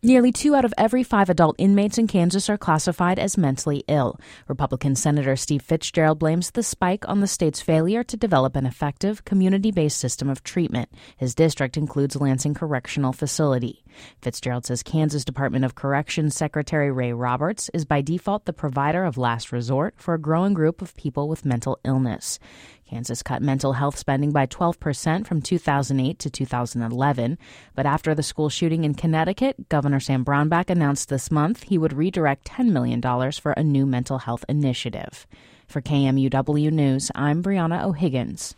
Nearly 2 out of every 5 adult inmates in Kansas are classified as mentally ill. Republican Senator Steve Fitzgerald blames the spike on the state's failure to develop an effective, community-based system of treatment. His district includes Lansing Correctional Facility. Fitzgerald says Kansas Department of Corrections Secretary Ray Roberts is by default the provider of last resort for a growing group of people with mental illness. Kansas cut mental health spending by 12% from 2008 to 2011. But after the school shooting in Connecticut, Governor Sam Brownback announced this month he would redirect $10 million for a new mental health initiative. For KMUW News, I'm Brianna O'Higgins.